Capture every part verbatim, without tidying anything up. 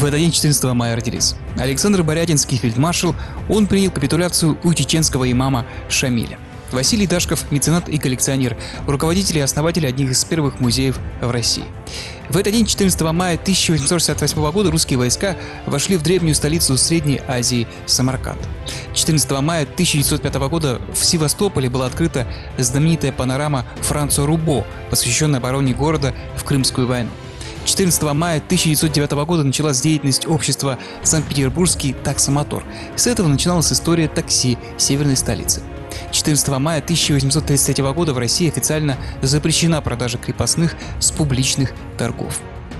В этот день, четырнадцатого мая, родились Александр Борятинский, фельдмаршал. Он принял капитуляцию у чеченского имама Шамиля. Василий Дашков, меценат и коллекционер, руководитель и основатель одних из первых музеев в России. В этот день, четырнадцатого мая тысяча восемьсот шестьдесят восьмого года, русские войска вошли в древнюю столицу Средней Азии Самарканд. четырнадцатого мая тысяча девятьсот пятого года в Севастополе была открыта знаменитая панорама Франца Рубо, посвященная обороне города в Крымскую войну. четырнадцатого мая тысяча девятьсот девятого года началась деятельность общества Санкт-Петербургский таксомотор. С этого начиналась история такси северной столицы. четырнадцатого мая тысяча восемьсот тридцать третьего года в России официально запрещена продажа крепостных с публичных торгов.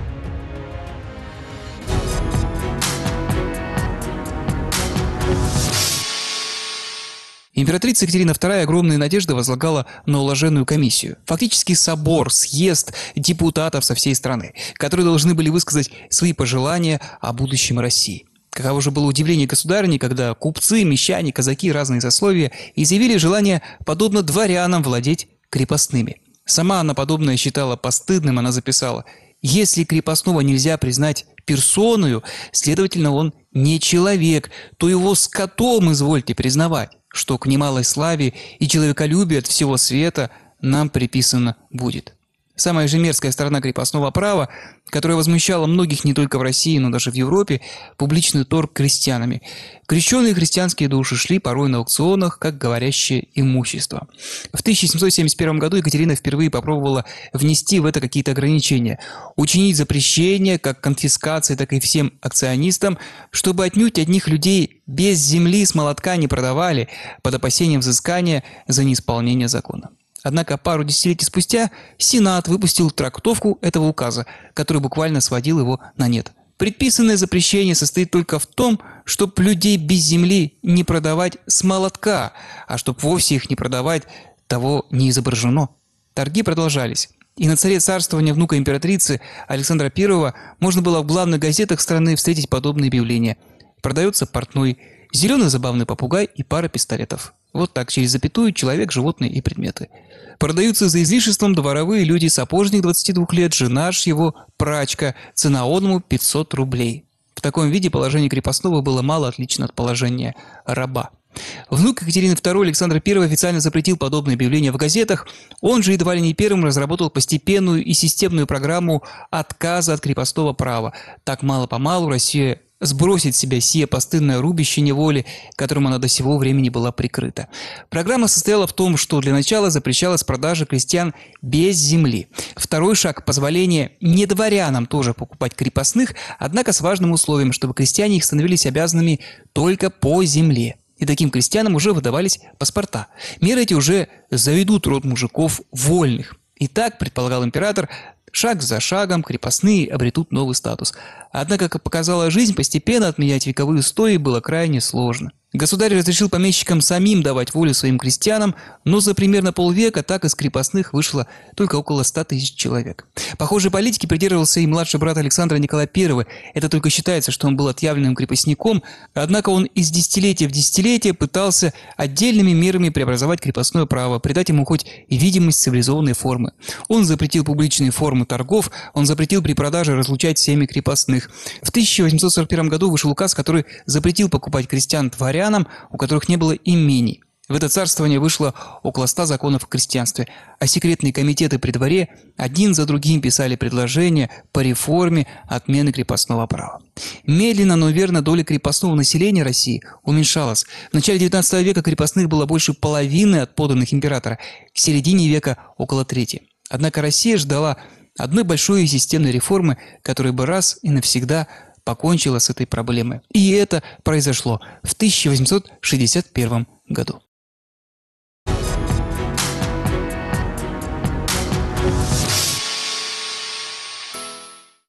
Императрица Екатерина вторая огромные надежды возлагала на уложенную комиссию. Фактически собор, съезд депутатов со всей страны, которые должны были высказать свои пожелания о будущем России. Каково же было удивление государыни, когда купцы, мещане, казаки, разные сословия изъявили желание, подобно дворянам, владеть крепостными. Сама она подобное считала постыдным, она записала: «Если крепостного нельзя признать персоною, следовательно, он не человек, то его скотом извольте признавать, что к немалой славе и человеколюбию от всего света нам приписано будет». Самая же мерзкая сторона крепостного права, которая возмущала многих не только в России, но даже в Европе, публичный торг крестьянами. Крещеные христианские души шли порой на аукционах, как говорящее имущество. В тысяча семьсот семьдесят первом году Екатерина впервые попробовала внести в это какие-то ограничения, учинить запрещение как конфискации, так и всем акционистам, чтобы отнюдь одних людей без земли с молотка не продавали под опасением взыскания за неисполнение закона. Однако пару десятилетий спустя Сенат выпустил трактовку этого указа, который буквально сводил его на нет. Предписанное запрещение состоит только в том, чтобы людей без земли не продавать с молотка, а чтобы вовсе их не продавать, того не изображено. Торги продолжались. И на царе царствования внука императрицы Александра Первого можно было в главных газетах страны встретить подобные объявления. Продается портной, зеленый забавный попугай и пара пистолетов. Вот так, через запятую, человек, животные и предметы. Продаются за излишеством дворовые люди, сапожник двадцати двух лет, жена ж его, прачка, цена оному пятьсот рублей. В таком виде положение крепостного было мало отлично от положения раба. Внук Екатерины Второй Александр Первый официально запретил подобные объявления в газетах. Он же едва ли не первым разработал постепенную и системную программу отказа от крепостного права. Так мало-помалу Россия сбросить с себя сие постыдное рубище неволи, которым она до сего времени была прикрыта. Программа состояла в том, что для начала запрещалась продажа крестьян без земли. Второй шаг – позволение не дворянам тоже покупать крепостных, однако с важным условием, чтобы крестьяне их становились обязанными только по земле. И таким крестьянам уже выдавались паспорта. Меры эти уже заведут род мужиков вольных. И так, предполагал император, шаг за шагом крепостные обретут новый статус. Однако, как показала жизнь, постепенно отменять вековые устои было крайне сложно. Государь разрешил помещикам самим давать волю своим крестьянам, но за примерно полвека так из крепостных вышло только около ста тысяч человек. Похожей политики придерживался и младший брат Александра Николай Первый. Это только считается, что он был отъявленным крепостником, однако он из десятилетия в десятилетие пытался отдельными мерами преобразовать крепостное право, придать ему хоть и видимость цивилизованной формы. Он запретил публичные формы торгов, он запретил при продаже разлучать семьи крепостных. В тысяча восемьсот сорок первом году вышел указ, который запретил покупать крестьян дворян, у которых не было имений. В это царствование вышло около ста законов о крестьянстве, а секретные комитеты при дворе один за другим писали предложения по реформе отмены крепостного права. Медленно, но верно доля крепостного населения России уменьшалась. В начале девятнадцатого века крепостных было больше половины от подданных императора, к середине века около трети. Однако Россия ждала одной большой и системной реформы, которая бы раз и навсегда покончила с этой проблемой. И это произошло в тысяча восемьсот шестьдесят первом году.